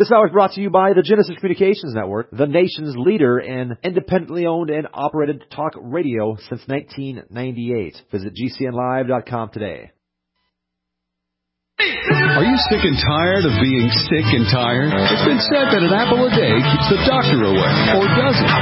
This hour is brought to you by the Genesis Communications Network, the nation's leader in independently owned and operated talk radio since 1998. Visit GCNlive.com today. Are you sick and tired of being sick and tired? It's been said that an apple a day keeps the doctor away, or does it?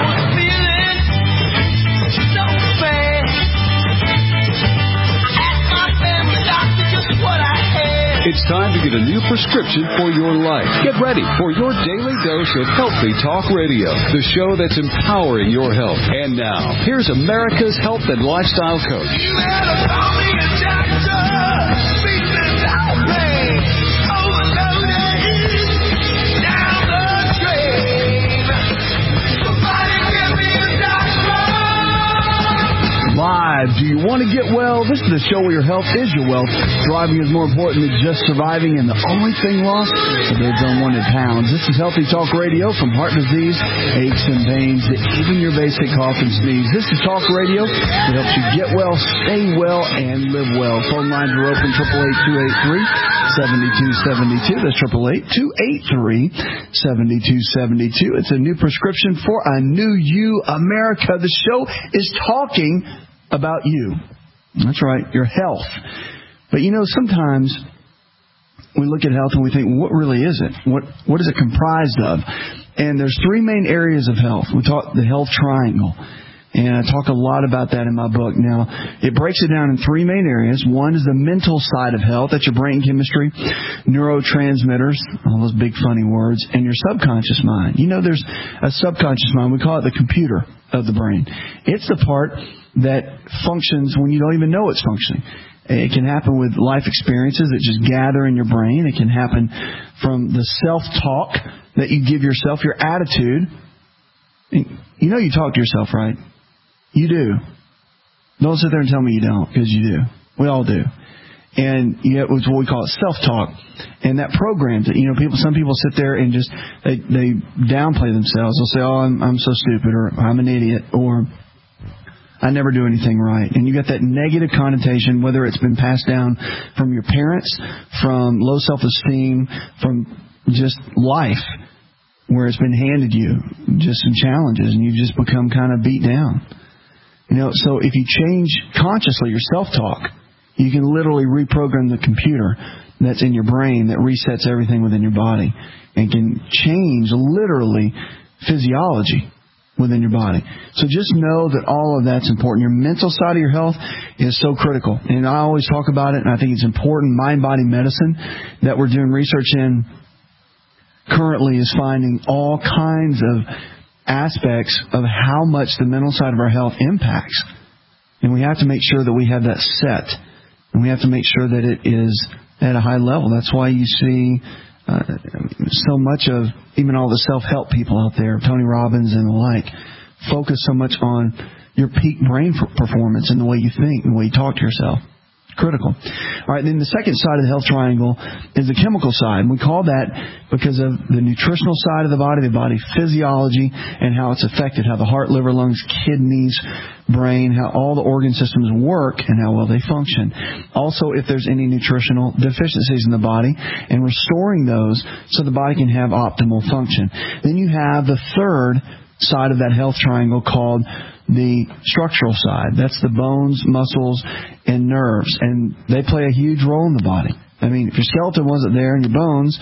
It's time to get a new prescription for your life. Get ready for your daily dose of Healthy Talk Radio, the show that's empowering your health. And now, here's America's health and lifestyle coach. You better call me a doctor. Speak this out, man. Overloaded. Down the drain. Somebody give me a doctor. Live. Do you want to get well? This is the show where your health is your wealth. Driving is more important than just surviving, and the only thing lost are those unwanted pounds. This is Healthy Talk Radio, from heart disease, aches and pains, to even your basic cough and sneeze. This is Talk Radio that helps you get well, stay well, and live well. Phone lines are open, 888-283-7272. That's 888-283-7272. It's a new prescription for a new you, America. The show is talking about you. That's right, your health. But you know, sometimes we look at health and we think, well, what really is it? What is it comprised of? And there's three main areas of health. We talk the health triangle. And I talk a lot about that in my book. Now, it breaks it down in three main areas. One is the mental side of health. That's your brain chemistry, neurotransmitters, all those big funny words, and your subconscious mind. You know, there's a subconscious mind. We call it the computer of the brain. It's the part that functions when you don't even know it's functioning. It can happen with life experiences that just gather in your brain. It can happen from the self-talk that you give yourself, your attitude. You know you talk to yourself, right? You do. Don't sit there and tell me you don't, because you do. We all do. And yet it's what we call it self-talk. And that programs it. You know, some people sit there and just they downplay themselves. They'll say, "Oh, I'm so stupid," or "I'm an idiot," or "I never do anything right." And you got that negative connotation, whether it's been passed down from your parents, from low self-esteem, from just life, where it's been handed you, just some challenges, and you've just become kind of beat down. You know, so if you change consciously your self-talk, you can literally reprogram the computer that's in your brain that resets everything within your body and can change literally physiology within your body. So just know that all of that's important. Your mental side of your health is so critical. And I always talk about it, and I think it's important. Mind-body medicine that we're doing research in currently is finding all kinds of aspects of how much the mental side of our health impacts. And we have to make sure that we have that set. And we have to make sure that it is at a high level. That's why you see so much of even all the self-help people out there, Tony Robbins and the like, focus so much on your peak brain performance and the way you think and the way you talk to yourself. Critical. All right, then the second side of the health triangle is the chemical side. We call that because of the nutritional side of the body physiology, and how it's affected, how the heart, liver, lungs, kidneys, brain, how all the organ systems work and how well they function. Also, if there's any nutritional deficiencies in the body, and restoring those so the body can have optimal function. Then you have the third side of that health triangle called the structural side. That's the bones, muscles, and nerves, and they play a huge role in the body. I mean, if your skeleton wasn't there and your bones,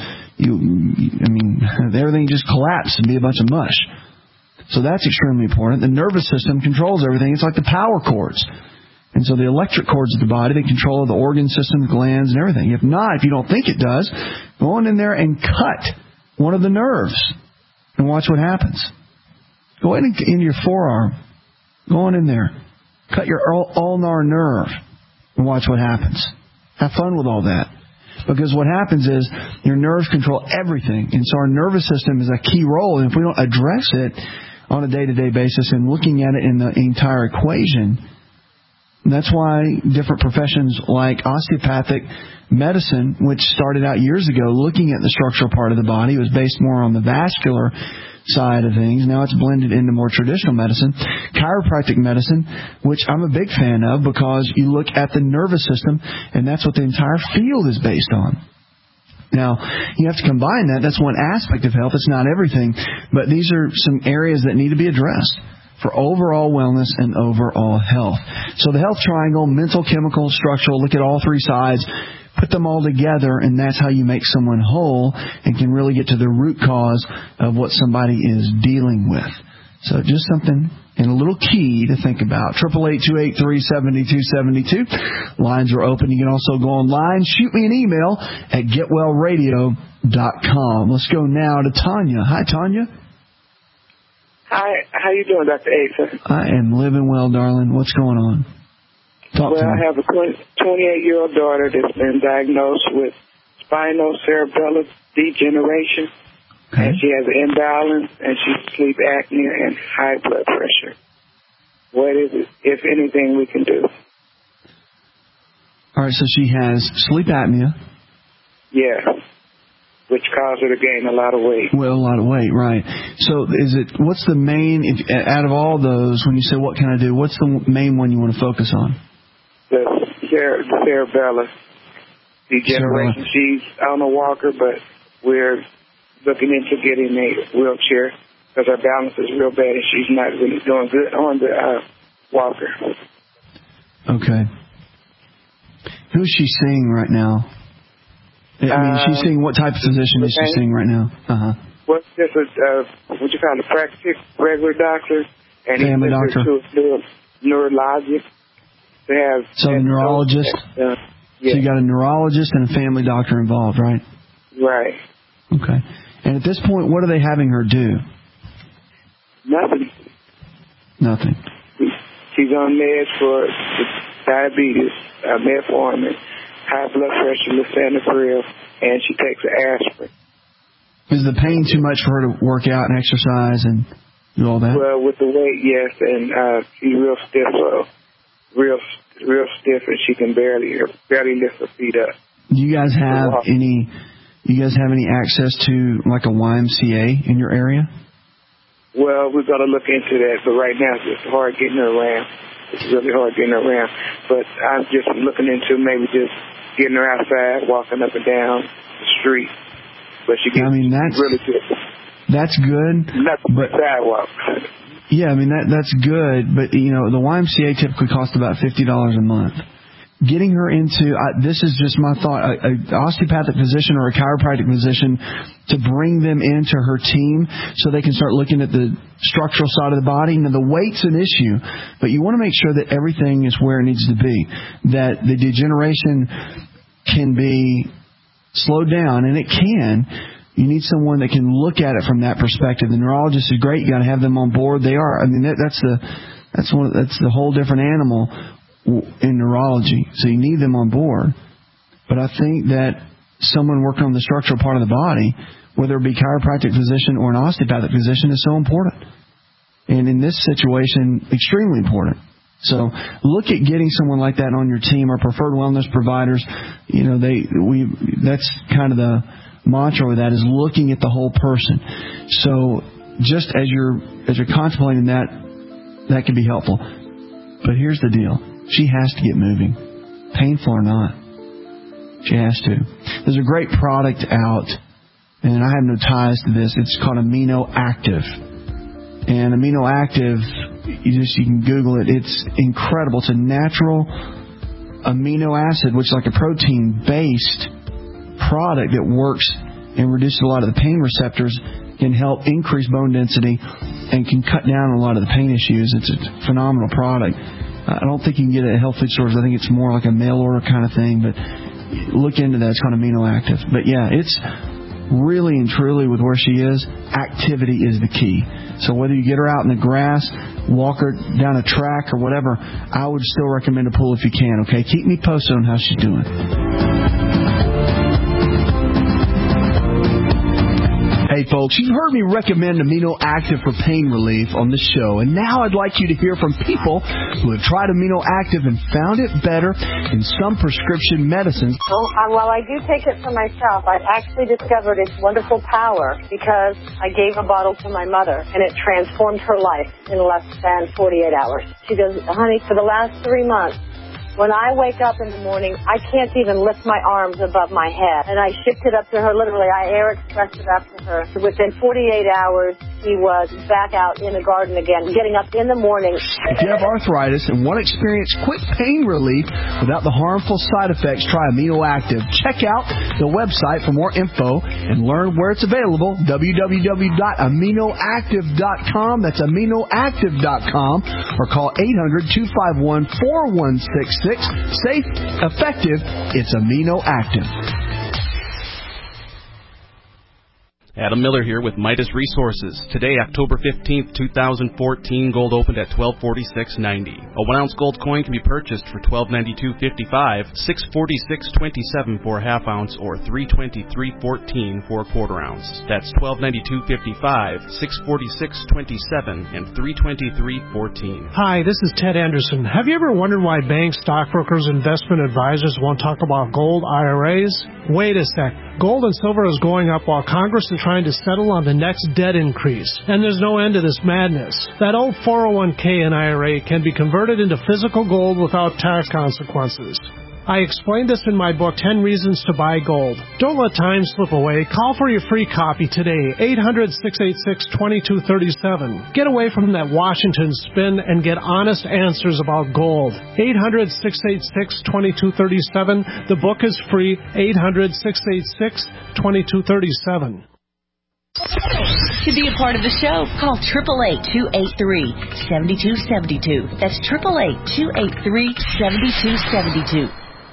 everything just collapsed and be a bunch of mush. So that's extremely important. The nervous system controls everything. It's like the power cords. And so the electric cords of the body, they control the organ system, glands, and everything. If you don't think it does, go on in there and cut one of the nerves and watch what happens. Go ahead and into your forearm. Go on in there. Cut your ulnar nerve and watch what happens. Have fun with all that. Because what happens is your nerves control everything. And so our nervous system is a key role. And if we don't address it on a day-to-day basis and looking at it in the entire equation, that's why different professions like osteopathic medicine, which started out years ago looking at the structural part of the body, it was based more on the vascular side of things. Now it's blended into more traditional medicine. Chiropractic medicine, which I'm a big fan of because you look at the nervous system, and that's what the entire field is based on. Now, you have to combine that. That's one aspect of health. It's not everything. But these are some areas that need to be addressed for overall wellness and overall health. So the health triangle, mental, chemical, structural, look at all three sides, put them all together, and that's how you make someone whole and can really get to the root cause of what somebody is dealing with. So just something and a little key to think about. 888-283-7272. Lines are open. You can also go online. Shoot me an email at getwellradio.com. Let's go now to Tanya. Hi, Tanya. Hi, how you doing, Dr. Asa? I am living well, darling. What's going on? Talk to me. I have a 28-year-old daughter that's been diagnosed with spinocerebellar degeneration. Okay. And she has an imbalance, and she's sleep apnea and high blood pressure. What is it, if anything, we can do? All right, so she has sleep apnea. Yeah, which caused her to gain a lot of weight. Well, a lot of weight, right. So what's the main, out of all those, when you say what can I do, what's the main one you want to focus on? The cerebellar degeneration. She's on a walker, but we're looking into getting a wheelchair because her balance is real bad and she's not really doing good on the walker. Okay. Who's she seeing right now? I mean, she's seeing what type of physician is she seeing right now? Well, this is what you call a practice regular doctor, and family doctor. To a neurologist. They have so a neurologist. Yeah. So you got a neurologist and a family doctor involved, right? Right. Okay. And at this point, what are they having her do? Nothing. Nothing. She's on meds for diabetes, metformin, high blood pressure, lisinopril, and she takes an aspirin. Is the pain too much for her to work out and exercise and do all that? Well, with the weight, yes, and she's real stiff, real stiff, and she can barely lift her feet up. Do you guys have any? You guys have any access to like a YMCA in your area? Well, we've got to look into that, but right now it's just hard getting her around. It's really hard getting her around. But I'm just looking into maybe just getting her outside, walking up and down the street. But she gets really good. That's good. Nothing but sidewalk. Yeah, I mean that's good, but you know the YMCA typically costs about $50 a month. Getting her into, this is just my thought, an osteopathic physician or a chiropractic physician to bring them into her team so they can start looking at the structural side of the body. Now, the weight's an issue, but you want to make sure that everything is where it needs to be, that the degeneration can be slowed down, and it can. You need someone that can look at it from that perspective. The neurologist is great. You got to have them on board. They are. I mean, that's the whole different animal in neurology, so you need them on board. But I think that someone working on the structural part of the body, whether it be chiropractic physician or an osteopathic physician, is so important. And in this situation, extremely important. So look at getting someone like that on your team. Our preferred wellness providers, you know, that's kind of the mantra with that, is looking at the whole person. So just as you're contemplating that can be helpful. But here's the deal. She has to get moving, painful or not. She has to. There's a great product out, and I have no ties to this. It's called Amino Active. And Amino Active, you can Google it. It's incredible. It's a natural amino acid, which is like a protein-based product that works and reduces a lot of the pain receptors, can help increase bone density, and can cut down a lot of the pain issues. It's a phenomenal product. I don't think you can get it at health food stores. I think it's more like a mail order kind of thing, but look into that. It's called Amino Active. But yeah, it's really and truly with where she is, activity is the key. So whether you get her out in the grass, walk her down a track or whatever, I would still recommend a pool if you can, okay? Keep me posted on how she's doing. Hey folks, you've heard me recommend Amino Active for pain relief on this show, and now I'd like you to hear from people who have tried Amino Active and found it better than some prescription medicines. Well, I do take it for myself. I've actually discovered its wonderful power because I gave a bottle to my mother, and it transformed her life in less than 48 hours. She goes, honey, for the last 3 months, When I wake up in the morning, I can't even lift my arms above my head. And I shipped it up to her, literally. I air expressed it up to her. Within 48 hours, she was back out in the garden again, getting up in the morning. If you have arthritis and want to experience quick pain relief without the harmful side effects, try Amino Active. Check out the website for more info and learn where it's available, www.aminoactive.com. That's aminoactive.com, or call 800-251-4166. Safe, effective, it's Amino Active. Adam Miller here with Midas Resources. Today, October 15th, 2014, gold opened at $1246.90. A 1-ounce gold coin can be purchased for $1292.55, $646.27 for a half-ounce, or $323.14 for a quarter-ounce. That's $1292.55, $646.27, and $323.14. Hi, this is Ted Anderson. Have you ever wondered why banks, stockbrokers, investment advisors won't talk about gold IRAs? Wait a sec. Gold and silver is going up while Congress is trying to settle on the next debt increase. And there's no end to this madness. That old 401k and IRA can be converted into physical gold without tax consequences. I explained this in my book, 10 Reasons to Buy Gold. Don't let time slip away. Call for your free copy today, 800-686-2237. Get away from that Washington spin and get honest answers about gold. 800-686-2237. The book is free, 800-686-2237. To be a part of the show, call 888-283-7272. That's 888-283-7272.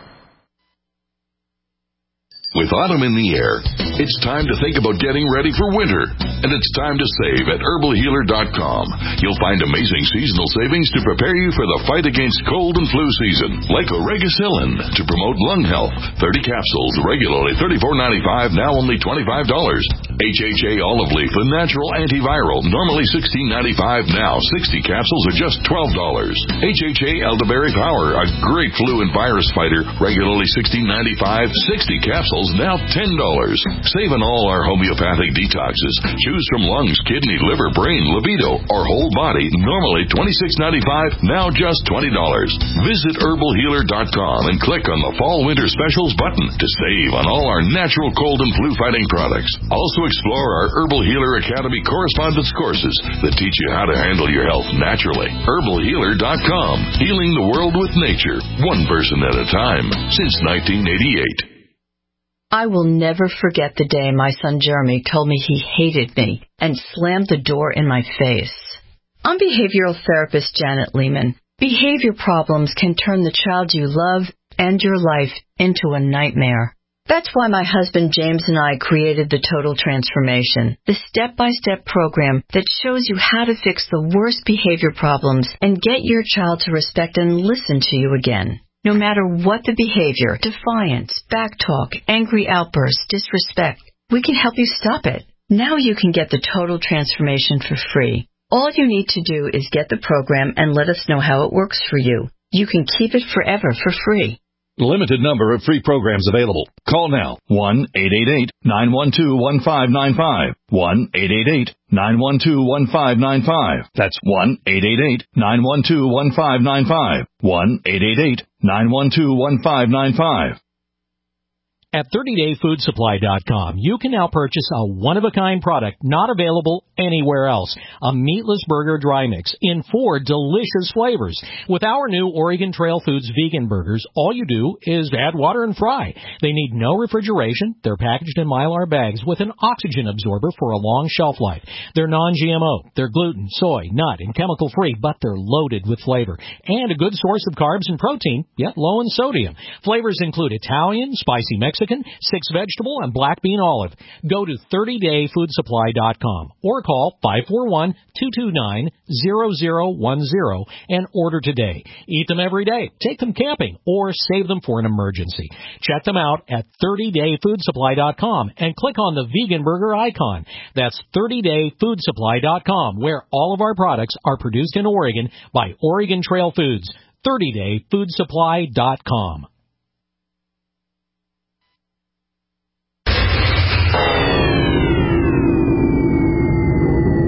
With autumn in the air, it's time to think about getting ready for winter. And it's time to save at herbalhealer.com. You'll find amazing seasonal savings to prepare you for the fight against cold and flu season. Like Oregacillin to promote lung health. 30 capsules, regularly $34.95, now only $25. HHA olive leaf, a natural antiviral, normally $16.95, now 60 capsules are just $12. HHA elderberry power, a great flu and virus fighter, regularly $16.95, 60 capsules now $10. Save on all our homeopathic detoxes. Choose from lungs, kidney, liver, brain, libido, or whole body. Normally $26.95, now just $20. Visit herbalhealer.com and click on the Fall Winter Specials button to save on all our natural cold and flu fighting products. Also explore our Herbal Healer Academy correspondence courses that teach you how to handle your health naturally. herbalhealer.com. Healing the world with nature, one person at a time, since 1988. I will never forget the day my son Jeremy told me he hated me and slammed the door in my face. I'm behavioral therapist Janet Lehman. Behavior problems can turn the child you love and your life into a nightmare. That's why my husband James and I created the Total Transformation, the step-by-step program that shows you how to fix the worst behavior problems and get your child to respect and listen to you again. No matter what the behavior, defiance, backtalk, angry outbursts, disrespect, we can help you stop it. Now you can get the Total Transformation for free. All you need to do is get the program and let us know how it works for you. You can keep it forever for free. Limited number of free programs available. Call now. 1-888-912-1595. 1-888-912-1595. That's 1-888-912-1595. 1-888-912-1595. At 30dayfoodsupply.com, you can now purchase a one-of-a-kind product not available anywhere else. A meatless burger dry mix in 4 delicious flavors. With our new Oregon Trail Foods vegan burgers, all you do is add water and fry. They need no refrigeration. They're packaged in Mylar bags with an oxygen absorber for a long shelf life. They're non-GMO. They're gluten, soy, nut, and chemical-free, but they're loaded with flavor. And a good source of carbs and protein, yet low in sodium. Flavors include Italian, spicy Mexican, 6-vegetable, and black bean olive. Go to 30dayfoodsupply.com or call 541-229-0010 and order today. Eat them every day, take them camping, or save them for an emergency. Check them out at 30dayfoodsupply.com and click on the vegan burger icon. That's 30dayfoodsupply.com, where all of our products are produced in Oregon by Oregon Trail Foods. 30dayfoodsupply.com.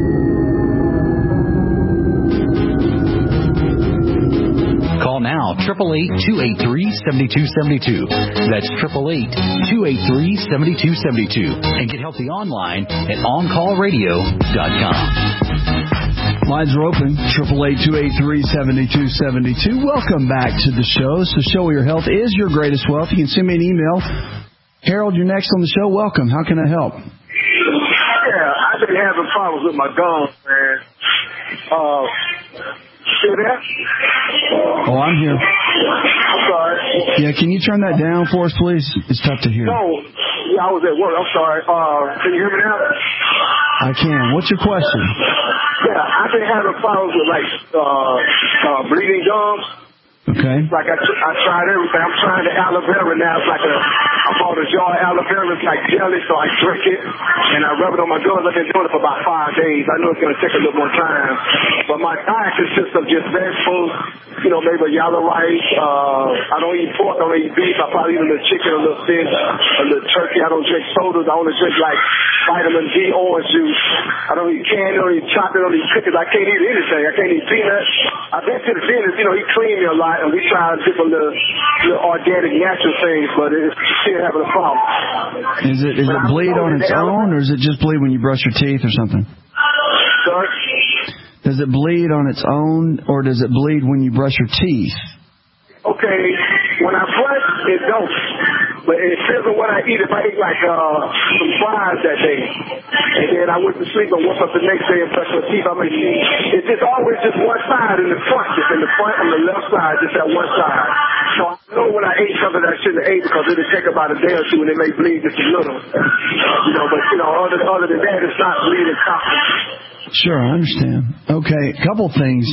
Call now, 888-283-7272. That's 888-283-7272. And get healthy online at OnCallRadio.com. Lines are open, 888-283-7272. Welcome back to the show. It's the show where your health is your greatest wealth. You can send me an email. Harold, you're next on the show. Welcome. How can I help? Yeah, I've been having problems with my gums, man. See that? Oh, I'm here. I'm sorry. Yeah, can you turn that down for us, please? It's tough to hear. No, yeah, I was at work. I'm sorry. Can you hear me now? I can. What's your question? Yeah, I've been having problems with, like, bleeding gums. Okay. Like, I tried everything. I'm trying the aloe vera now. It's like I bought a jar of aloe vera. It's like jelly, so I drink it, and I rub it on my gums. I've been doing it for about 5 days. I know it's going to take a little more time. But my diet consists of just vegetables, maybe a yellow rice. I don't eat pork. I don't eat beef. I probably eat a little chicken, a little fish, a little turkey. I don't drink sodas. I only drink, like, vitamin D orange juice. I don't eat candy. I don't eat chocolate. I don't eat cookies. I can't eat anything. I can't eat peanuts. I've been to the dentist. He cleaned me a lot. And we tried different little organic, natural things, but it's still having a problem. Is it bleed on its own, or is it just bleed when you brush your teeth or something? Sorry? Does it bleed on its own, or does it bleed when you brush your teeth? Okay, when I brush, it don't. But it depends on what I eat. If I eat, like, some fries that day, and then I went to sleep and woke up the next day and brushed my teeth, I may see it's just always just one side in the front. Just in the front on the left side, just that one side. So I know when I ate something that I shouldn't have ate because it'll take about a day or two and it may bleed just a little. But, other than that, it's not bleeding constantly. Sure, I understand. Okay, a couple things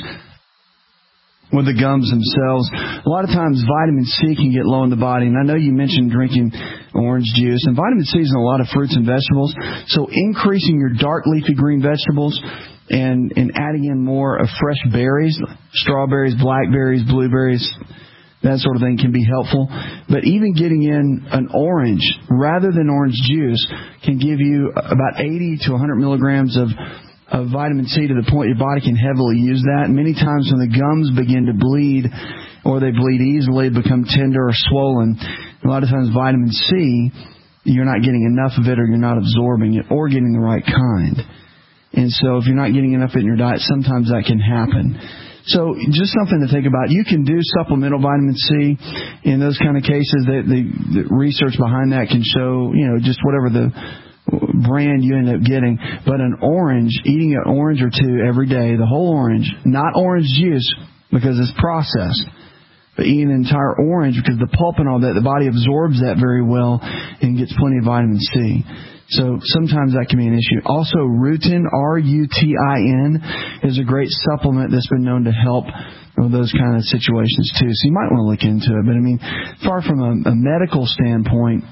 with the gums themselves. A lot of times vitamin C can get low in the body, and I know you mentioned drinking orange juice, and vitamin C is in a lot of fruits and vegetables, so increasing your dark leafy green vegetables and adding in more of fresh berries, strawberries, blackberries, blueberries, that sort of thing can be helpful. But even getting in an orange rather than orange juice can give you about 80 to 100 milligrams of vitamin C to the point your body can heavily use that. Many times when the gums begin to bleed or they bleed easily, become tender or swollen, a lot of times vitamin C, you're not getting enough of it or you're not absorbing it or getting the right kind. And so if you're not getting enough in your diet, sometimes that can happen. So just something to think about. You can do supplemental vitamin C in those kind of cases. The research behind that can show, just whatever the brand you end up getting. But an orange, eating an orange or two every day, the whole orange, not orange juice because it's processed, but eating an entire orange because the pulp and all that, the body absorbs that very well and gets plenty of vitamin C. So sometimes that can be an issue. Also, Rutin, R-U-T-I-N, is a great supplement that's been known to help with those kind of situations too. So you might want to look into it. But far from a medical standpoint,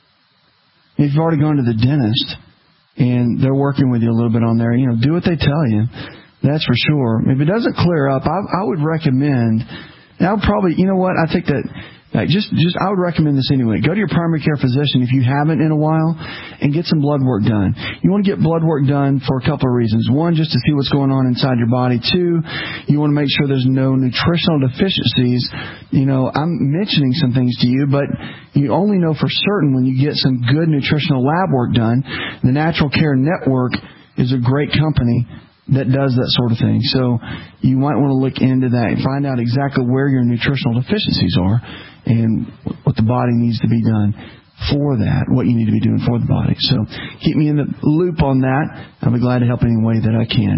if you've already gone to the dentist and they're working with you a little bit on there, do what they tell you. That's for sure. If it doesn't clear up, I would recommend, and I would probably, I think that I would recommend this anyway. Go to your primary care physician if you haven't in a while and get some blood work done. You want to get blood work done for a couple of reasons. One, just to see what's going on inside your body. Two, you want to make sure there's no nutritional deficiencies. I'm mentioning some things to you, but you only know for certain when you get some good nutritional lab work done. The Natural Care Network is a great company that does that sort of thing. So you might want to look into that and find out exactly where your nutritional deficiencies are and what the body needs to be done for that, what you need to be doing for the body. So keep me in the loop on that. I'll be glad to help any way that I can.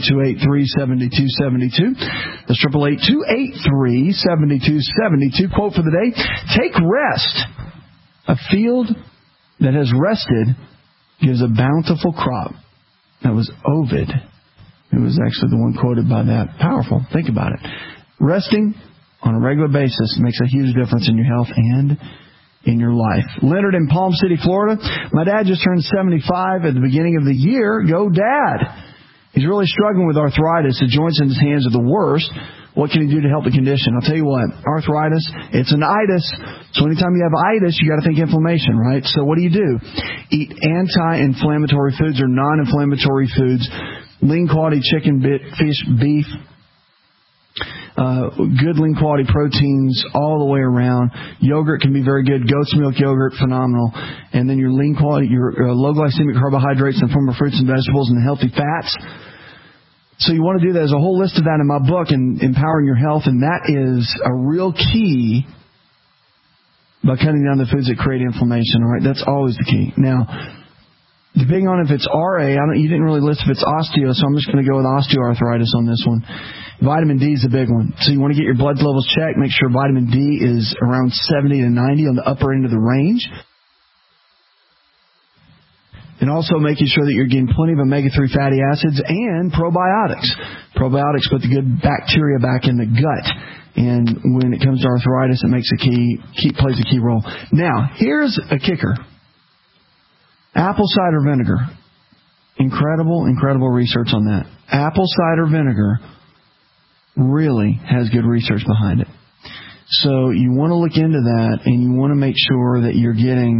888-283-7272. That's 888-283-7272. Quote for the day: take rest. A field that has rested gives a bountiful crop. That was Ovid. It was actually the one quoted by that. Powerful. Think about it. Resting on a regular basis makes a huge difference in your health and in your life. Leonard in Palm City, Florida. My dad just turned 75 at the beginning of the year. Go, Dad. He's really struggling with arthritis. The joints in his hands are the worst. What can he do to help the condition? I'll tell you what. Arthritis, it's an itis. So anytime you have itis, you got to think inflammation, right? So what do? Eat anti-inflammatory foods or non-inflammatory foods. Lean quality chicken, fish, beef. good lean quality proteins all the way around. Yogurt can be very good. Goat's milk yogurt, phenomenal. And then your lean quality, your low glycemic carbohydrates in the form of fruits and vegetables and healthy fats. So you want to do that. There's a whole list of that in my book, in Empowering Your Health, and that is a real key by cutting down the foods that create inflammation. All right, that's always the key. Now, depending on if it's RA, you didn't really list if it's osteo, so I'm just going to go with osteoarthritis on this one. Vitamin D is a big one. So you want to get your blood levels checked. Make sure vitamin D is around 70 to 90 on the upper end of the range. And also making sure that you're getting plenty of omega-3 fatty acids and probiotics. Probiotics put the good bacteria back in the gut. And when it comes to arthritis, it makes plays a key role. Now, here's a kicker. Apple cider vinegar. Incredible research on that. Apple cider vinegar really has good research behind it. So you want to look into that, and you want to make sure that you're getting,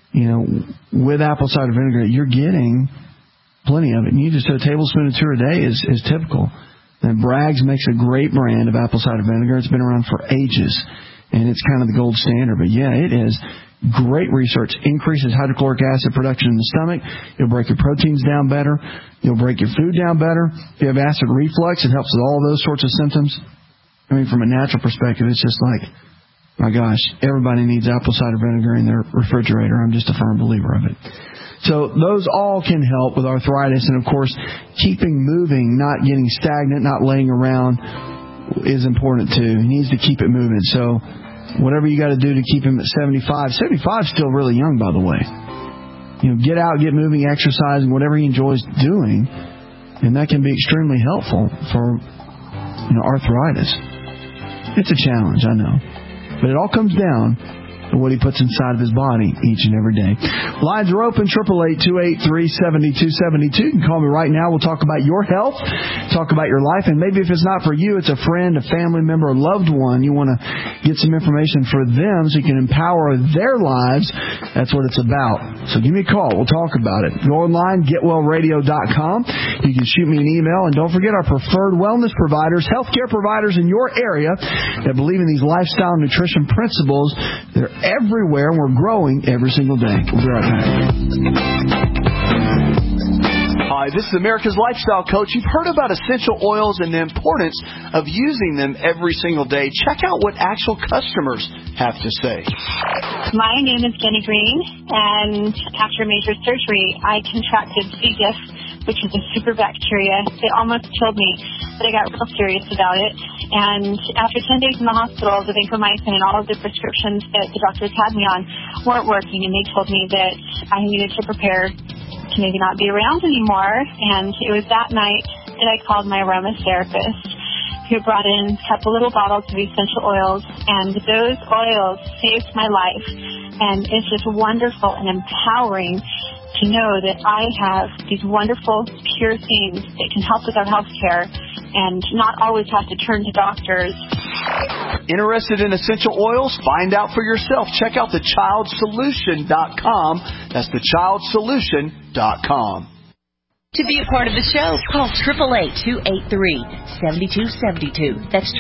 with apple cider vinegar, you're getting plenty of it. And you just do a tablespoon or two a day is typical. And Bragg's makes a great brand of apple cider vinegar. It's been around for ages, and it's kind of the gold standard. But yeah, it is great research. Increases hydrochloric acid production in the stomach. It'll break your proteins down better. You'll break your food down better. If you have acid reflux, it helps with all those sorts of symptoms. I mean, from a natural perspective, it's just like, my gosh, everybody needs apple cider vinegar in their refrigerator. I'm just a firm believer of it. So those all can help with arthritis. And, of course, keeping moving, not getting stagnant, not laying around is important, too. He needs to keep it moving. So whatever you got to do to keep him at 75. 75 is still really young, by the way. Get out, get moving, exercising, whatever he enjoys doing. And that can be extremely helpful for, arthritis. It's a challenge, I know. But it all comes down to what he puts inside of his body each and every day. Lines are open, 888-283-7272. You can call me right now. We'll talk about your health, talk about your life, and maybe if it's not for you, it's a friend, a family member, a loved one. You want to get some information for them so you can empower their lives. That's what it's about. So give me a call. We'll talk about it. Go online, getwellradio.com. You can shoot me an email. And don't forget our preferred wellness providers, healthcare providers in your area that believe in these lifestyle nutrition principles. They're everywhere, and we're growing every single day. We'll be right back. Hi, this is America's Lifestyle Coach. You've heard about essential oils and the importance of using them every single day. Check out what actual customers have to say. My name is Jenny Green, and after major surgery, I contracted C. diff, which is a super bacteria. It almost killed me, but I got real serious about it. And after 10 days in the hospital, the vancomycin and all of the prescriptions that the doctors had me on weren't working, and they told me that I needed to prepare to maybe not be around anymore. And it was that night that I called my aromatherapist, who brought in a couple little bottles of essential oils, and those oils saved my life. And it's just wonderful and empowering to know that I have these wonderful, pure things that can help with our health care and not always have to turn to doctors. Interested in essential oils? Find out for yourself. Check out thechildsolution.com. That's thechildsolution.com. To be a part of the show, call 888-283-7272. That's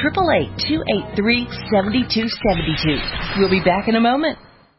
888-283-7272. We'll be back in a moment.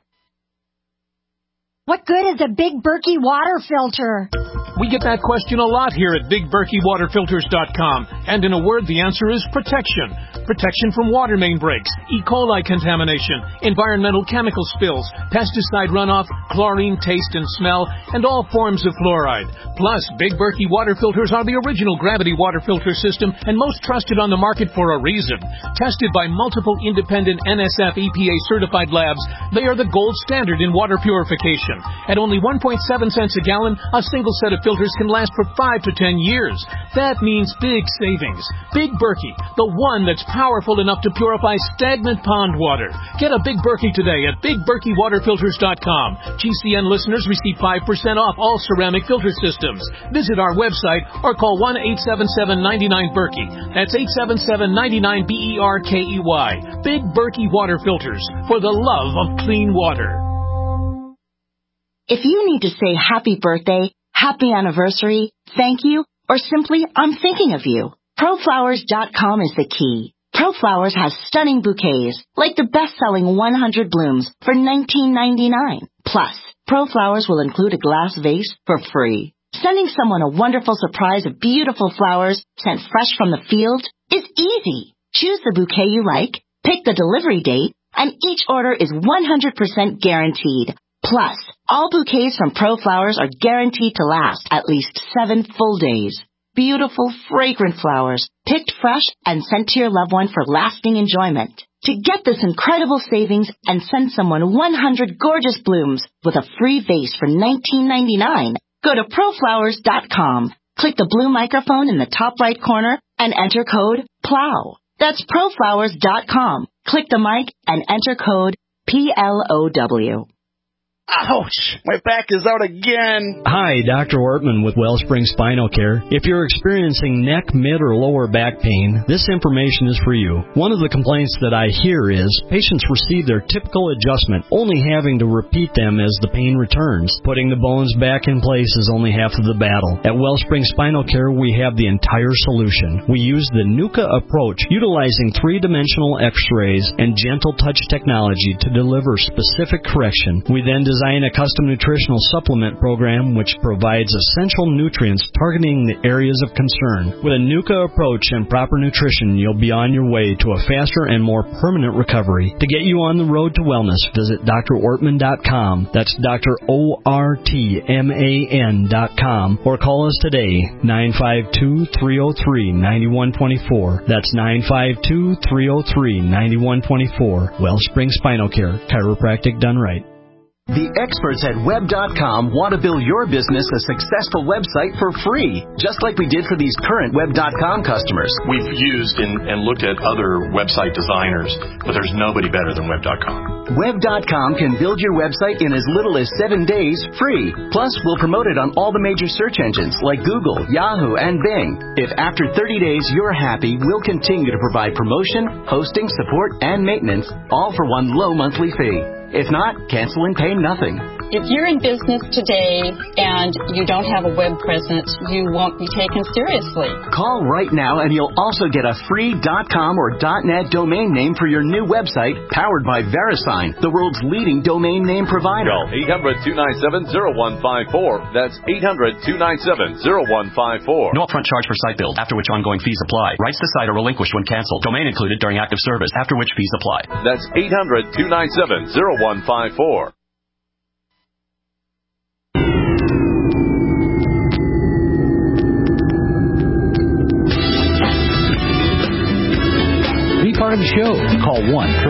What good is a Big Berkey water filter? We get that question a lot here at BigBerkeyWaterFilters.com. And in a word, the answer is protection. Protection from water main breaks, E. coli contamination, environmental chemical spills, pesticide runoff, chlorine taste and smell, and all forms of fluoride. Plus, Big Berkey water filters are the original gravity water filter system and most trusted on the market for a reason. Tested by multiple independent NSF EPA certified labs, they are the gold standard in water purification. At only 1.7 cents a gallon, a single set of filters can last for 5 to 10 years. That means big savings. Big Berkey, the one that's powerful enough to purify stagnant pond water. Get a Big Berkey today at BigBerkeyWaterFilters.com. GCN listeners receive 5% off all ceramic filter systems. Visit our website or call 1-877-99-BERKEY. That's 877-99-BERKEY. Big Berkey Water Filters, for the love of clean water. If you need to say happy birthday, happy anniversary, thank you, or simply I'm thinking of you, ProFlowers.com is the key. ProFlowers has stunning bouquets, like the best-selling 100 Blooms for $19.99. Plus, ProFlowers will include a glass vase for free. Sending someone a wonderful surprise of beautiful flowers sent fresh from the field is easy. Choose the bouquet you like, pick the delivery date, and each order is 100% guaranteed. Plus, all bouquets from ProFlowers are guaranteed to last at least 7 full days. Beautiful, fragrant flowers, picked fresh and sent to your loved one for lasting enjoyment. To get this incredible savings and send someone 100 gorgeous blooms with a free vase for $19.99, go to proflowers.com. Click the blue microphone in the top right corner and enter code PLOW. That's proflowers.com. Click the mic and enter code PLOW. Ouch! My back is out again. Hi, Dr. Ortman with Wellspring Spinal Care. If you're experiencing neck, mid, or lower back pain, this information is for you. One of the complaints that I hear is patients receive their typical adjustment, only having to repeat them as the pain returns. Putting the bones back in place is only half of the battle. At Wellspring Spinal Care, we have the entire solution. We use the NUCA approach, utilizing three-dimensional x-rays and gentle touch technology to deliver specific correction. We then design a custom nutritional supplement program which provides essential nutrients targeting the areas of concern. With a NUCA approach and proper nutrition, you'll be on your way to a faster and more permanent recovery. To get you on the road to wellness, visit drortman.com. That's drortman.com, or call us today, 952-303-9124. That's 952-303-9124. Wellspring Spinal Care, chiropractic done right. The experts at Web.com want to build your business a successful website for free, just like we did for these current Web.com customers. We've used and looked at other website designers, but there's nobody better than Web.com. Web.com can build your website in as little as 7 days free. Plus, we'll promote it on all the major search engines like Google, Yahoo, and Bing. If after 30 days you're happy, we'll continue to provide promotion, hosting, support, and maintenance, all for one low monthly fee. If not, cancel and pay nothing. If you're in business today and you don't have a web presence, you won't be taken seriously. Call right now and you'll also get a free .com or .net domain name for your new website, powered by VeriSign, the world's leading domain name provider. Call 800-297-0154. That's 800-297-0154. No upfront charge for site build, after which ongoing fees apply. Rights to site are relinquished when canceled. Domain included during active service, after which fees apply. That's 800-297-0154. Be part of the show. Call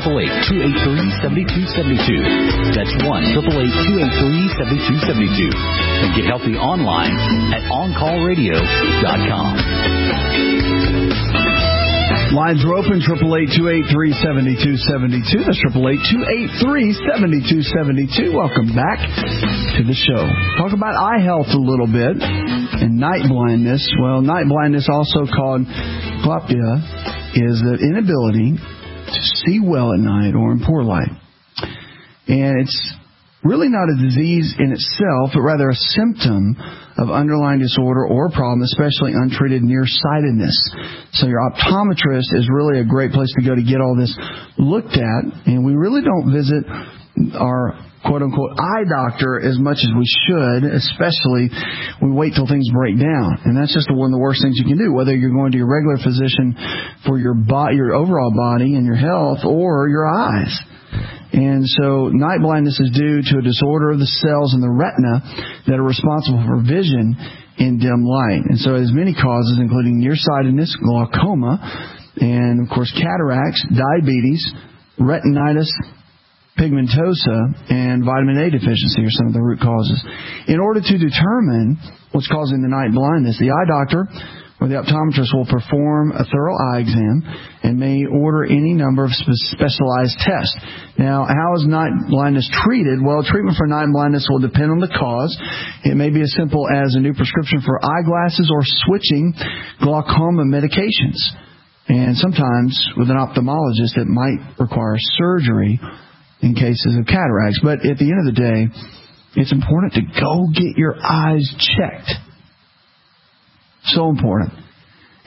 1-888-283-7272. That's 1-888-283-7272. And get healthy online at OnCallRadio.com. Lines are open, 888-283-7272. That's 888-283-7272. Welcome back to the show. Talk about eye health a little bit and night blindness. Well, night blindness, also called clopia, is the inability to see well at night or in poor light. And it's really not a disease in itself, but rather a symptom of underlying disorder or problem, especially untreated nearsightedness. So your optometrist is really a great place to go to get all this looked at. And we really don't visit our quote-unquote eye doctor as much as we should, especially we wait till things break down. And that's just one of the worst things you can do, whether you're going to your regular physician for your overall body and your health or your eyes. And so night blindness is due to a disorder of the cells in the retina that are responsible for vision in dim light. And so it has many causes, including nearsightedness, glaucoma, and, of course, cataracts, diabetes, retinitis pigmentosa, and vitamin A deficiency are some of the root causes. In order to determine what's causing the night blindness, the eye doctor or the optometrist will perform a thorough eye exam and may order any number of specialized tests. Now, how is night blindness treated? Well, treatment for night blindness will depend on the cause. It may be as simple as a new prescription for eyeglasses or switching glaucoma medications. And sometimes, with an ophthalmologist, it might require surgery in cases of cataracts. But at the end of the day, it's important to go get your eyes checked. So important.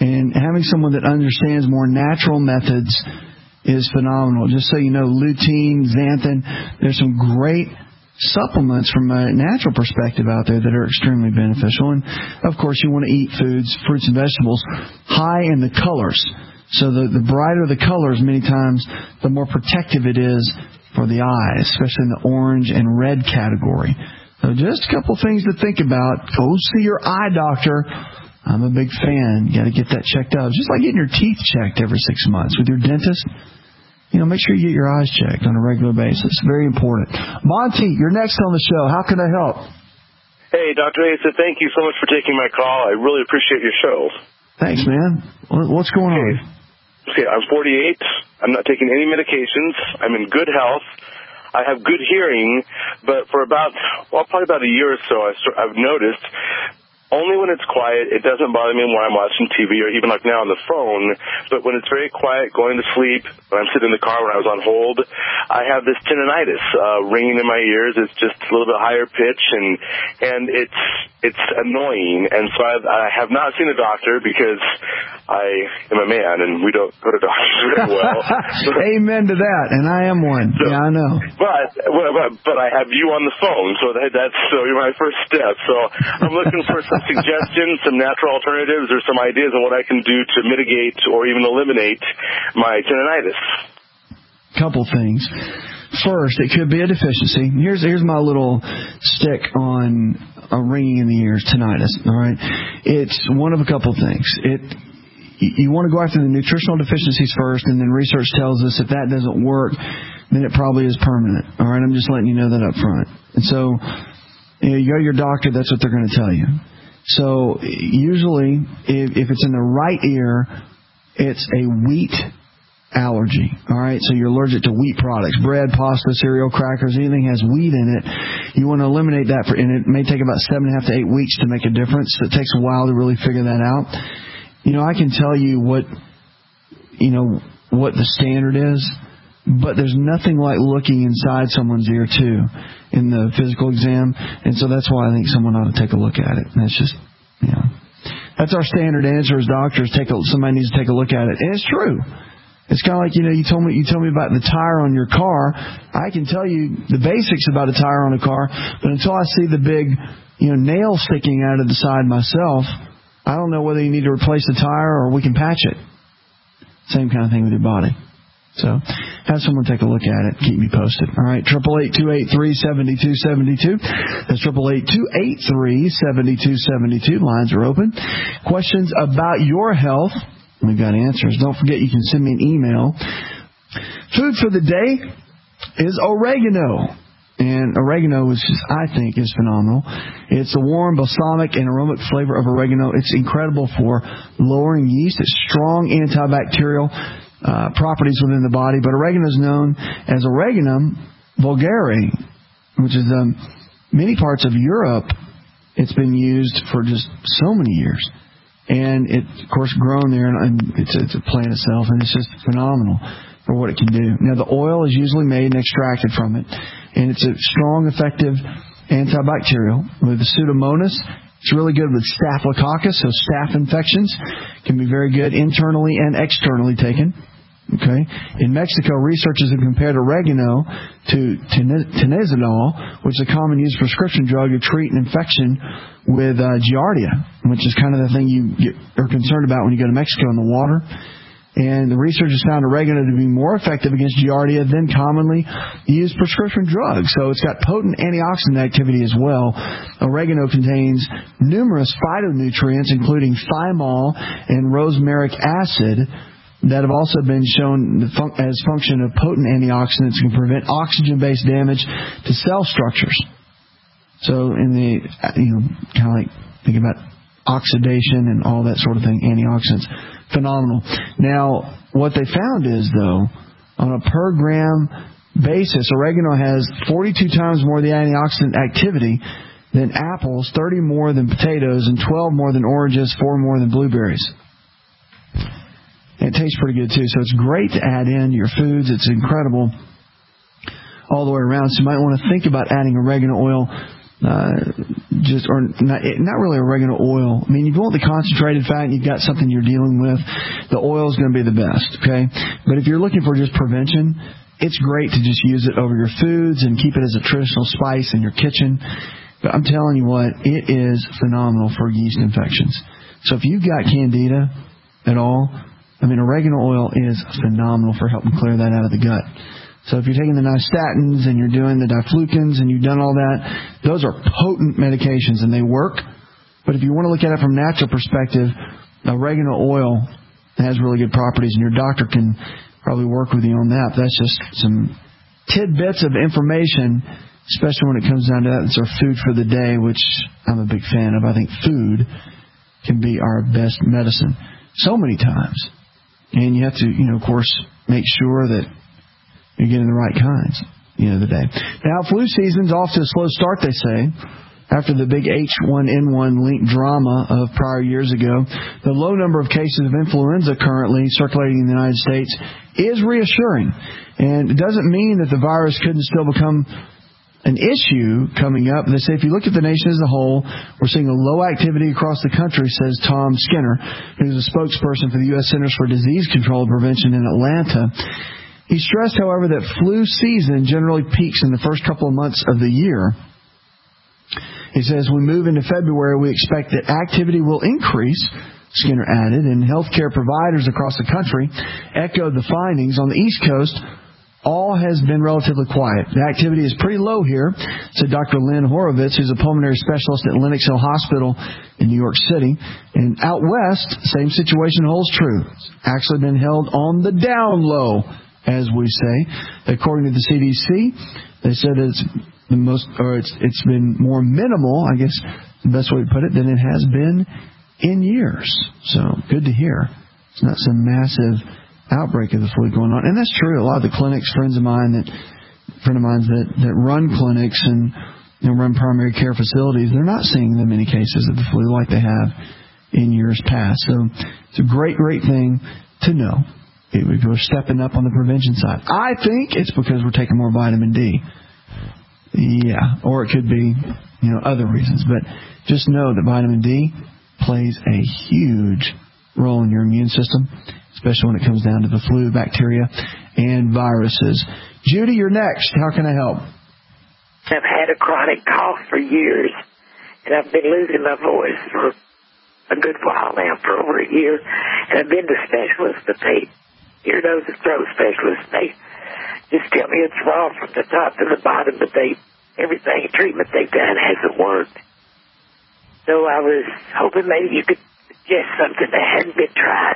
And having someone that understands more natural methods is phenomenal. Just so you know, lutein, xanthan, there's some great supplements from a natural perspective out there that are extremely beneficial. And, of course, you want to eat foods, fruits and vegetables, high in the colors. So the brighter the colors, many times, the more protective it is for the eyes, especially in the orange and red category. So just a couple things to think about. Go see your eye doctor. I'm a big fan. You got to get that checked out. Just like getting your teeth checked every 6 months with your dentist. Make sure you get your eyes checked on a regular basis. Very important. Monty, you're next on the show. How can I help? Hey, Dr. Asa, thank you so much for taking my call. I really appreciate your show. Thanks, man. What's going on? Okay, I'm 48. I'm not taking any medications. I'm in good health. I have good hearing, but for probably about a year or so, I've noticed only when it's quiet, it doesn't bother me when I'm watching TV or even like now on the phone. But when it's very quiet, going to sleep, when I'm sitting in the car when I was on hold, I have this tinnitus ringing in my ears. It's just a little bit higher pitch, and it's annoying. And so I have not seen a doctor because I am a man and we don't go to doctors very well. Amen to that, and I am one. So, yeah, I know. But I have you on the phone, so you're my first step. So I'm looking for some suggestions, some natural alternatives, or some ideas on what I can do to mitigate or even eliminate my tinnitus. Couple things. First, it could be a deficiency. Here's my little stick on a ringing in the ears, tinnitus. All right, it's one of a couple things. You want to go after the nutritional deficiencies first, and then research tells us if that doesn't work, then it probably is permanent. All right, I'm just letting you know that up front. And so, you go to your doctor, that's what they're going to tell you. So usually, if it's in the right ear, it's a wheat allergy. All right, so you're allergic to wheat products, bread, pasta, cereal, crackers, anything has wheat in it. You want to eliminate that, and it may take about 7.5 to 8 weeks to make a difference. It takes a while to really figure that out. I can tell you what the standard is, but there's nothing like looking inside someone's ear too in the physical exam, and so that's why I think someone ought to take a look at it. And that's just, that's our standard answer as doctors. Somebody needs to take a look at it, and it's true. It's kind of like, you told me about the tire on your car. I can tell you the basics about a tire on a car, but until I see the big, nail sticking out of the side myself, I don't know whether you need to replace the tire or we can patch it. Same kind of thing with your body. So have someone take a look at it. Keep me posted. All right, 888-283-7272. That's 888-283-7272. Lines are open. Questions about your health, we've got answers. Don't forget you can send me an email. Food for the day is oregano. And oregano, I think, is phenomenal. It's a warm, balsamic, and aromatic flavor of oregano. It's incredible for lowering yeast. It's strong antibacterial properties within the body. But oregano is known as Oreganum vulgare, which is many parts of Europe. It's been used for just so many years. And it, of course, grown there, and it's a plant itself, and it's just phenomenal for what it can do. Now, the oil is usually made and extracted from it, and it's a strong, effective antibacterial. With the Pseudomonas, it's really good with Staphylococcus, so staph infections can be very good internally and externally taken. Okay. In Mexico, researchers have compared oregano to Tinazolol, which is a common used prescription drug to treat an infection with Giardia, which is kind of the thing you are concerned about when you go to Mexico in the water. And the researchers found oregano to be more effective against Giardia than commonly used prescription drugs. So it's got potent antioxidant activity as well. Oregano contains numerous phytonutrients, including thymol and rosmarinic acid, that have also been shown as function of potent antioxidants can prevent oxygen-based damage to cell structures. So in the, kind of like think about oxidation and all that sort of thing, antioxidants, phenomenal. Now, what they found is, though, on a per gram basis, oregano has 42 times more of the antioxidant activity than apples, 30 more than potatoes, and 12 more than oranges, 4 more than blueberries. It tastes pretty good, too. So it's great to add in your foods. It's incredible all the way around. So you might want to think about adding oregano oil not really oregano oil. I mean, if you want the concentrated fat and you've got something you're dealing with, the oil is going to be the best, okay? But if you're looking for just prevention, it's great to just use it over your foods and keep it as a traditional spice in your kitchen. But I'm telling you what, it is phenomenal for yeast infections. So if you've got candida at all, I mean, oregano oil is phenomenal for helping clear that out of the gut. So if you're taking the nystatins and you're doing the diflucans and you've done all that, those are potent medications and they work. But if you want to look at it from a natural perspective, oregano oil has really good properties, and your doctor can probably work with you on that. But that's just some tidbits of information, especially when it comes down to that. It's our food for the day, which I'm a big fan of. I think food can be our best medicine so many times. And you have to, of course, make sure that you're getting the right kinds, of the day. Now, flu season's off to a slow start, they say. After the big H1N1 linked drama of prior years ago, the low number of cases of influenza currently circulating in the United States is reassuring. And it doesn't mean that the virus couldn't still become an issue coming up. They say if you look at the nation as a whole, we're seeing a low activity across the country, says Tom Skinner, who's a spokesperson for the U.S. Centers for Disease Control and Prevention in Atlanta. He stressed, however, that flu season generally peaks in the first couple of months of the year. He says, we move into February, we expect that activity will increase, Skinner added, and healthcare providers across the country echoed the findings. On the East Coast, all has been relatively quiet. The activity is pretty low here, said Dr. Lynn Horowitz, who's a pulmonary specialist at Lenox Hill Hospital in New York City. And out west, same situation holds true. It's actually been held on the down low, as we say. According to the CDC, they said it's been more minimal, I guess the best way to put it, than it has been in years. So good to hear. It's not some massive outbreak of the flu going on. And that's true. A lot of the clinics, friends of mine that run clinics and run primary care facilities, they're not seeing that many cases of the flu like they have in years past. So it's a great, great thing to know. We're stepping up on the prevention side. I think it's because we're taking more vitamin D. Yeah, or it could be, other reasons. But just know that vitamin D plays a huge role in your immune system, especially when it comes down to the flu, bacteria, and viruses. Judy, you're next. How can I help? I've had a chronic cough for years, and I've been losing my voice for a good while now, for over a year. And I've been to specialists, but ear, nose, and throat specialists, they just tell me it's wrong from the top to the bottom, but everything treatment they've done hasn't worked. So I was hoping maybe you could suggest something that hadn't been tried.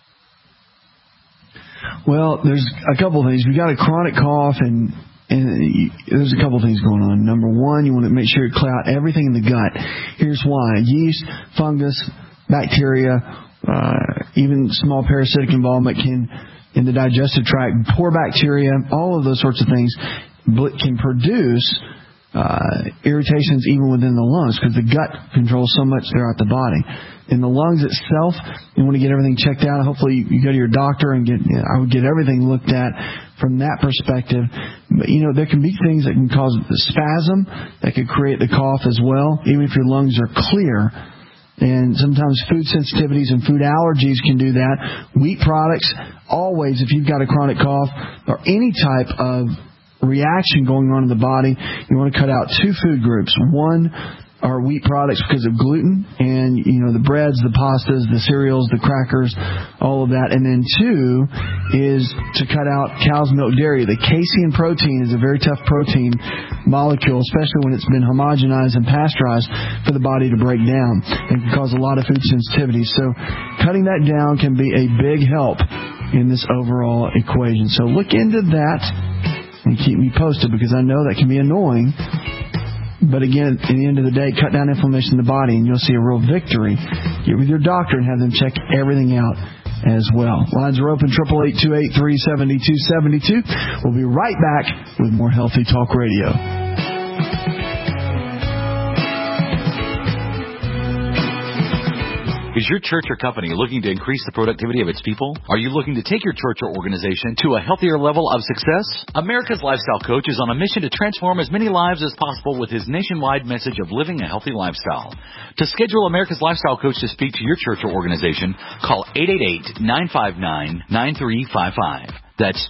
Well, there's a couple of things. We got a chronic cough, and there's a couple of things going on. Number one, you want to make sure you clear out everything in the gut. Here's why: yeast, fungus, bacteria, even small parasitic involvement in the digestive tract, poor bacteria, all of those sorts of things can produce irritations even within the lungs, because the gut controls so much throughout the body. In the lungs itself, you want to get everything checked out. Hopefully you go to your doctor and I would get everything looked at from that perspective. But, there can be things that can cause the spasm that could create the cough as well, even if your lungs are clear. And sometimes food sensitivities and food allergies can do that. Wheat products, always, if you've got a chronic cough or any type of reaction going on in the body, you want to cut out two food groups. One are wheat products because of gluten, and the breads, the pastas, the cereals, the crackers, all of that. And then two is to cut out cow's milk dairy. The casein protein is a very tough protein molecule, especially when it's been homogenized and pasteurized for the body to break down. It can cause a lot of food sensitivity. So cutting that down can be a big help in this overall equation. So look into that and keep me posted, because I know that can be annoying. But again, at the end of the day, cut down inflammation in the body and you'll see a real victory. Get with your doctor and have them check everything out as well. Lines are open, 888-283-7272. We'll be right back with more Healthy Talk Radio. Is your church or company looking to increase the productivity of its people? Are you looking to take your church or organization to a healthier level of success? America's Lifestyle Coach is on a mission to transform as many lives as possible with his nationwide message of living a healthy lifestyle. To schedule America's Lifestyle Coach to speak to your church or organization, call 888-959-9355. That's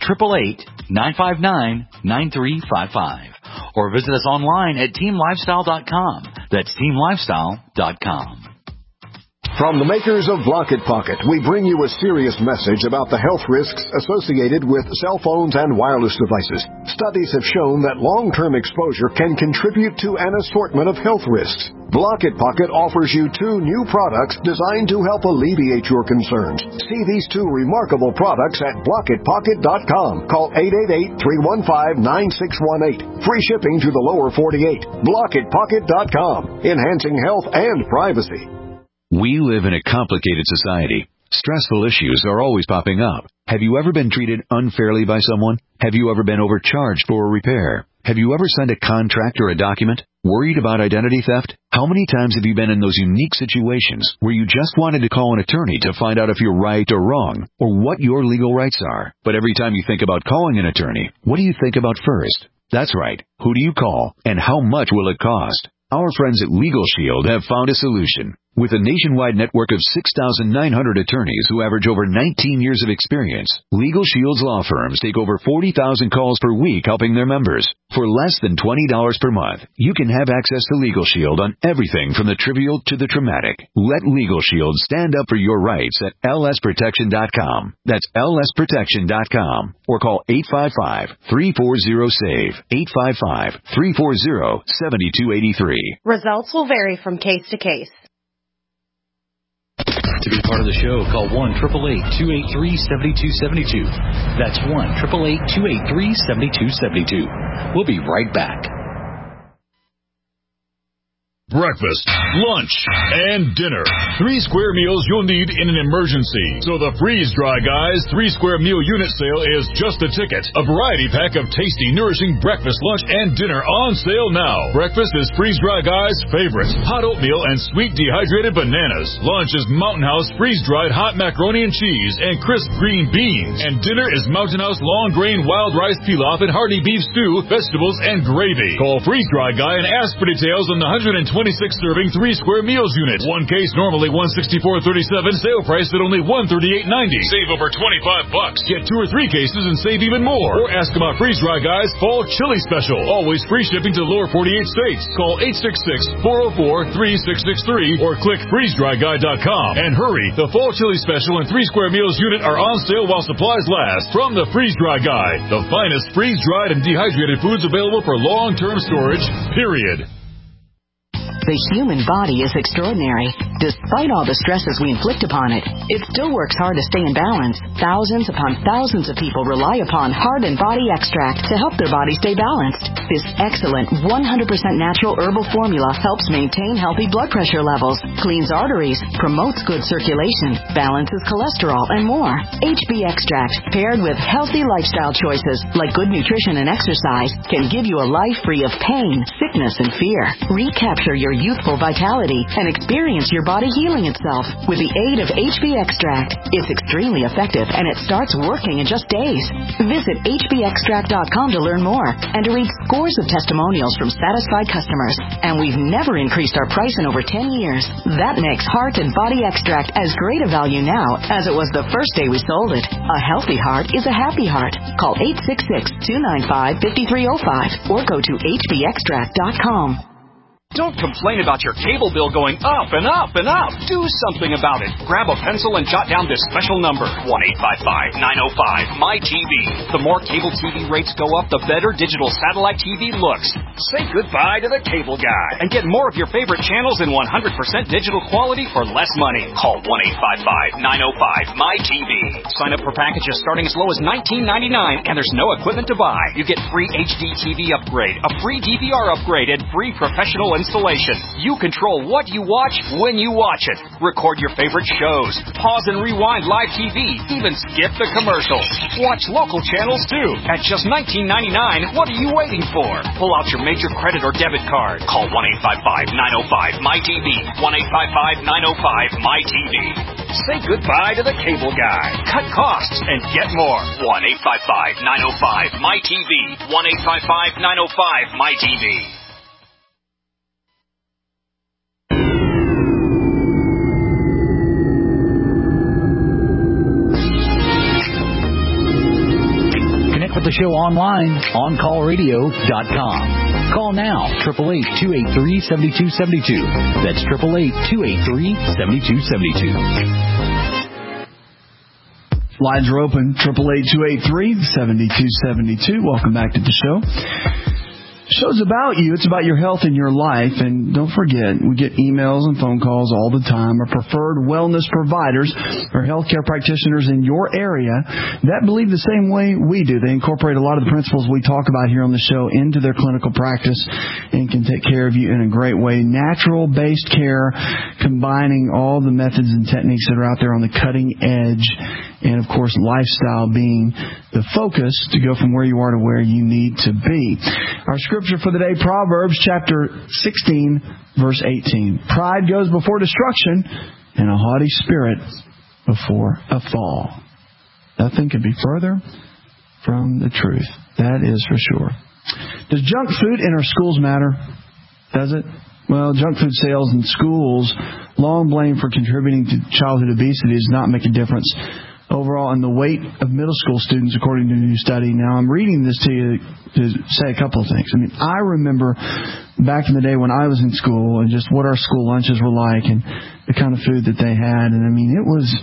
888-959-9355. Or visit us online at teamlifestyle.com. That's teamlifestyle.com. From the makers of Block It Pocket, we bring you a serious message about the health risks associated with cell phones and wireless devices. Studies have shown that long-term exposure can contribute to an assortment of health risks. Block It Pocket offers you 2 new products designed to help alleviate your concerns. See these 2 remarkable products at blockitpocket.com. Call 888-315-9618. Free shipping to the lower 48. Blockitpocket.com. Enhancing health and privacy. We live in a complicated society. Stressful issues are always popping up. Have you ever been treated unfairly by someone? Have you ever been overcharged for a repair? Have you ever signed a contract or a document? Worried about identity theft? How many times have you been in those unique situations where you just wanted to call an attorney to find out if you're right or wrong, or what your legal rights are? But every time you think about calling an attorney, what do you think about first? That's right. Who do you call, and how much will it cost? Our friends at Legal Shield have found a solution. With a nationwide network of 6,900 attorneys who average over 19 years of experience, Legal Shield's law firms take over 40,000 calls per week helping their members. For less than $20 per month, you can have access to Legal Shield on everything from the trivial to the traumatic. Let Legal Shield stand up for your rights at lsprotection.com. That's lsprotection.com. Or call 855-340-SAVE. 855-340-7283. Results will vary from case to case. To be part of the show, call 1-888-283-7272. That's 1-888-283-7272. We'll be right back. Breakfast, lunch, and dinner. 3 square meals you'll need in an emergency. So the Freeze Dry Guys 3 square meal unit sale is just a ticket. A variety pack of tasty, nourishing breakfast, lunch, and dinner on sale now. Breakfast is Freeze Dry Guys' favorite. Hot oatmeal and sweet dehydrated bananas. Lunch is Mountain House freeze-dried hot macaroni and cheese and crisp green beans. And dinner is Mountain House long grain wild rice pilaf and hearty beef stew, vegetables, and gravy. Call Freeze Dry Guy and ask for details on the 126-serving 3 square meals unit. One case normally $164.37. Sale price at only $138.90. Save over $25. Get 2 or 3 cases and save even more. Or ask about Freeze Dry Guys Fall Chili Special. Always free shipping to the lower 48 states. Call 866-404-3663 or click freezedryguy.com. And hurry, the Fall Chili Special and 3 square meals unit are on sale while supplies last. From the Freeze Dry Guy, the finest freeze-dried and dehydrated foods available for long-term storage, period. The human body is extraordinary. Despite all the stresses we inflict upon it, it still works hard to stay in balance. Thousands upon thousands of people rely upon Heart and Body Extract to help their body stay balanced. This excellent 100% natural herbal formula helps maintain healthy blood pressure levels, cleans arteries, promotes good circulation, balances cholesterol, and more. HB Extract, paired with healthy lifestyle choices like good nutrition and exercise, can give you a life free of pain, sickness, and fear. Recapture your youthful vitality and experience your body healing itself with the aid of HB Extract. It's extremely effective and it starts working in just days. Visit hbextract.com to learn more and to read scores of testimonials from satisfied customers. And we've never increased our price in over 10 years. That makes Heart and Body Extract as great a value now as it was the first day we sold it. A healthy heart is a happy heart. Call 866-295-5305 or go to hbextract.com. Don't complain about your cable bill going up and up and up. Do something about it. Grab a pencil and jot down this special number, 1-855-905-MY-TV. The more cable TV rates go up, the better digital satellite TV looks. Say goodbye to the cable guy and get more of your favorite channels in 100% digital quality for less money. Call 1-855-905-MY-TV. Sign up for packages starting as low as $19.99 and there's no equipment to buy. You get free HD TV upgrade, a free DVR upgrade, and free professional installation. You control what you watch when you watch it. Record your favorite shows. Pause and rewind live TV. Even skip the commercials. Watch local channels too. At just $19.99, what are you waiting for? Pull out your major credit or debit card. Call 1-855-905-MyTV. 1-855-905-MyTV. Say goodbye to the cable guy. Cut costs and get more. 1-855-905-MyTV. 1-855-905-MyTV. Connect with the show online, OnCallRadio.com. Call now, 888-283-7272. That's 888-283-7272. Lines are open, 888-283-7272. Welcome back to the show. Show's about you. It's about your health and your life. And don't forget, we get emails and phone calls all the time. Our preferred wellness providers are healthcare practitioners in your area that believe the same way we do. They incorporate a lot of the principles we talk about here on the show into their clinical practice and can take care of you in a great way. Natural-based care, combining all the methods and techniques that are out there on the cutting edge. And, of course, lifestyle being the focus to go from where you are to where you need to be. Our scripture for the day, Proverbs chapter 16, verse 18. Pride goes before destruction, and a haughty spirit before a fall. Nothing could be further from the truth. That is for sure. Does junk food in our schools matter? Does it? Well, junk food sales in schools, long blamed for contributing to childhood obesity, does not make a difference overall in the weight of middle school students, according to a new study. Now, I'm reading this to you to say a couple of things. I mean, I remember back in the day when I was in school and just what our school lunches were like and the kind of food that they had. And, I mean, it was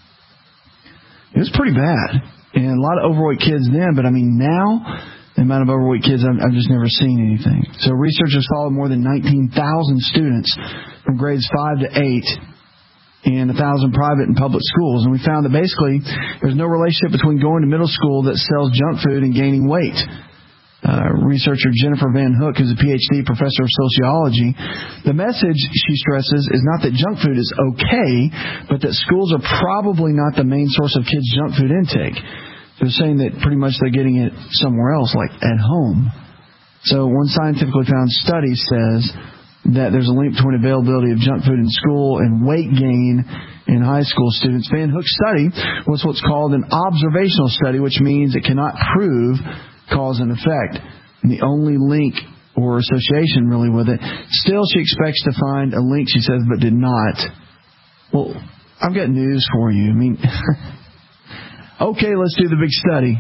pretty bad. And a lot of overweight kids then, but, I mean, now, the amount of overweight kids, I've just never seen anything. So researchers followed more than 19,000 students from grades 5 to 8 in 1,000 private and public schools. And we found that basically there's no relationship between going to middle school that sells junk food and gaining weight. Researcher Jennifer Van Hook, who's a PhD professor of sociology, the message, she stresses, is not that junk food is okay, but that schools are probably not the main source of kids' junk food intake. They're saying that pretty much they're getting it somewhere else, like at home. So one scientifically found study says that there's a link between availability of junk food in school and weight gain in high school students. Van Hook's study was what's called an observational study, which means it cannot prove cause and effect. And the only link or association really with it. Still, she expects to find a link, she says, but did not. Well, I've got news for you. I mean, okay, let's do the big study.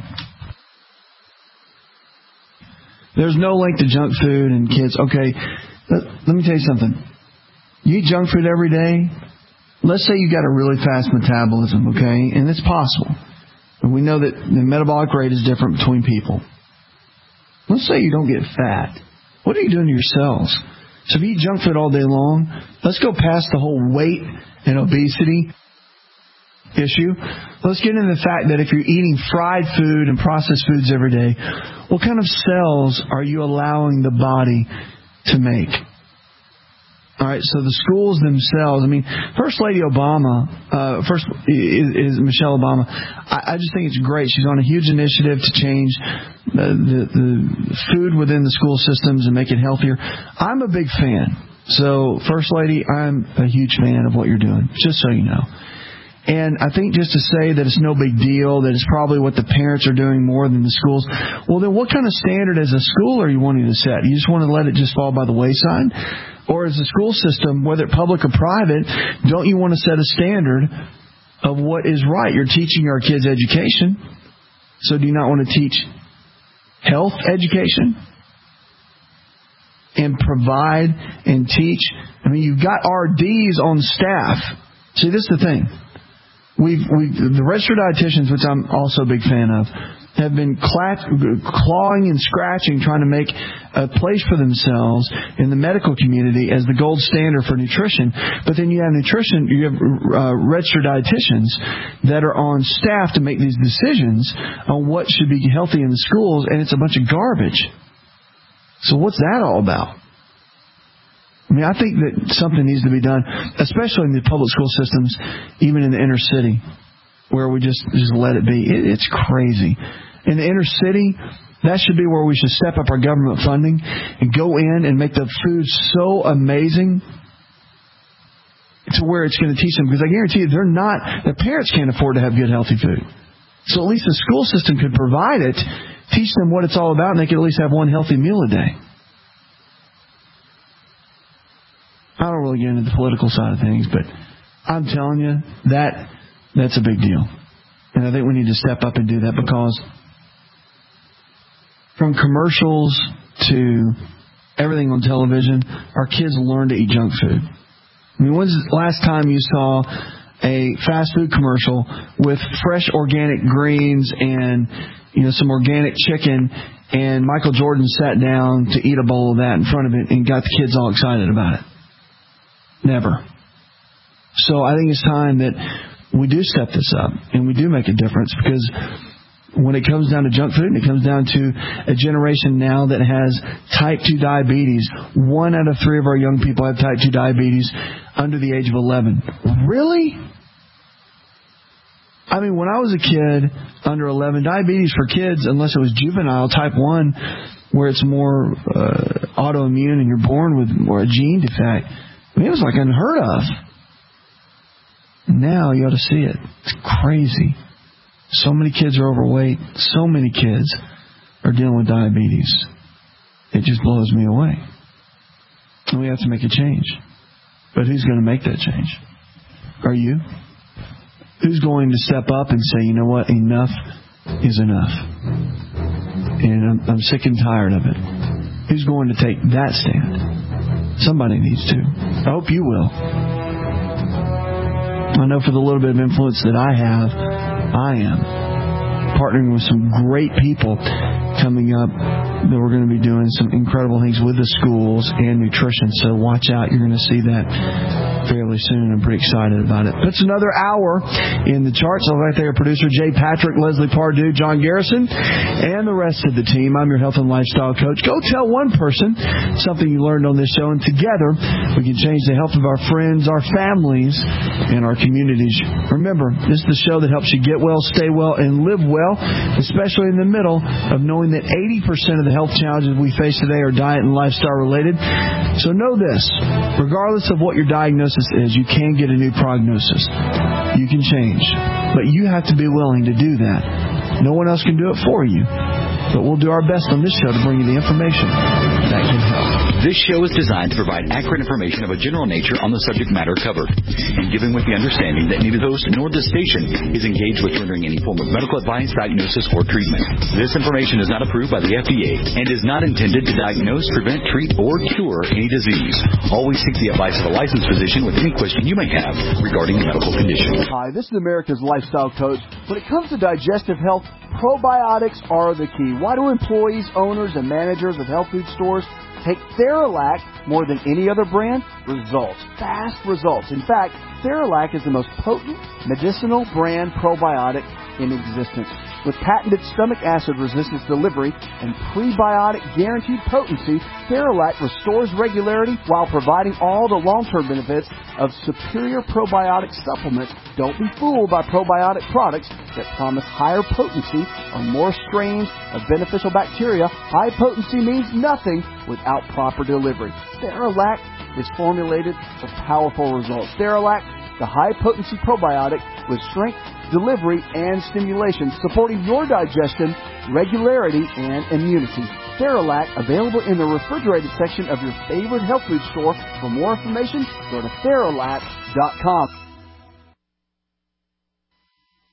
There's no link to junk food and kids. Okay, let me tell you something. You eat junk food every day. Let's say you got a really fast metabolism, okay? And it's possible. And we know that the metabolic rate is different between people. Let's say you don't get fat. What are you doing to your cells? So if you eat junk food all day long, let's go past the whole weight and obesity issue. Let's get into the fact that if you're eating fried food and processed foods every day, what kind of cells are you allowing the body to make? All right, so the schools themselves, I mean, First Lady Obama, is Michelle Obama. I just think it's great. She's on a huge initiative to change the food within the school systems and make it healthier. I'm a big fan. So, First Lady, I'm a huge fan of what you're doing, just so you know. And I think just to say that it's no big deal, that it's probably what the parents are doing more than the schools, well, then what kind of standard as a school are you wanting to set? You just want to let it just fall by the wayside? Or as a school system, whether public or private, don't you want to set a standard of what is right? You're teaching our kids education. So do you not want to teach health education? And provide and teach? I mean, you've got RDs on staff. See, this is the thing. The registered dietitians, which I'm also a big fan of, have been clawing and scratching, trying to make a place for themselves in the medical community as the gold standard for nutrition. But then you have registered dietitians that are on staff to make these decisions on what should be healthy in the schools, and it's a bunch of garbage. So what's that all about? I mean, I think that something needs to be done, especially in the public school systems, even in the inner city, where we just let it be. It's crazy. In the inner city, that should be where we should step up our government funding and go in and make the food so amazing to where it's going to teach them. Because I guarantee you, their parents can't afford to have good, healthy food. So at least the school system could provide it, teach them what it's all about, and they could at least have one healthy meal a day. I don't really get into the political side of things, but I'm telling you, that's a big deal. And I think we need to step up and do that, because from commercials to everything on television, our kids learn to eat junk food. I mean, when's the last time you saw a fast food commercial with fresh organic greens and, some organic chicken, and Michael Jordan sat down to eat a bowl of that in front of it and got the kids all excited about it? Never. So I think it's time that we do step this up and we do make a difference, because when it comes down to junk food, and it comes down to a generation now that has type 2 diabetes, 1 out of 3 of our young people have type 2 diabetes under the age of 11. Really? I mean, when I was a kid under 11, diabetes for kids, unless it was juvenile, type 1, where it's more autoimmune and you're born with more a gene defect, I mean, it was like unheard of. Now you ought to see it. It's crazy. So many kids are overweight. So many kids are dealing with diabetes. It just blows me away. And we have to make a change. But who's going to make that change? Are you? Who's going to step up and say, you know what, enough is enough? And I'm sick and tired of it. Who's going to take that stand? Somebody needs to. I hope you will. I know for the little bit of influence that I have, I am partnering with some great people coming up that we're going to be doing some incredible things with the schools and nutrition. So watch out. You're going to see that fairly soon. I'm pretty excited about it. That's another hour in the charts. I'll right there, producer Jay Patrick, Leslie Pardue, John Garrison, and the rest of the team. I'm your health and lifestyle coach. Go tell one person something you learned on this show, and together we can change the health of our friends, our families, and our communities. Remember, this is the show that helps you get well, stay well, and live well, especially in the middle of knowing that 80% of the health challenges we face today are diet and lifestyle related. So know this, regardless of what your diagnosis is, you can get a new prognosis. You can change. But you have to be willing to do that. No one else can do it for you. But we'll do our best on this show to bring you the information that can help. This show is designed to provide accurate information of a general nature on the subject matter covered, and given with the understanding that neither the host nor the station is engaged with rendering any form of medical advice, diagnosis, or treatment. This information is not approved by the FDA and is not intended to diagnose, prevent, treat, or cure any disease. Always seek the advice of a licensed physician with any question you may have regarding a medical condition. Hi, this is America's Lifestyle Coach. When it comes to digestive health, probiotics are the key. Why do employees, owners, and managers of health food stores take Theralac more than any other brand? Results. Fast results. In fact, Theralac is the most potent medicinal brand probiotic in existence. With patented stomach acid resistance delivery and prebiotic guaranteed potency, Theralac restores regularity while providing all the long-term benefits of superior probiotic supplements. Don't be fooled by probiotic products that promise higher potency or more strains of beneficial bacteria. High potency means nothing without proper delivery. Theralac is formulated for powerful results. Theralac, the high-potency probiotic with strength, delivery, and stimulation, supporting your digestion, regularity, and immunity. Theralac, available in the refrigerated section of your favorite health food store. For more information, go to Theralac.com.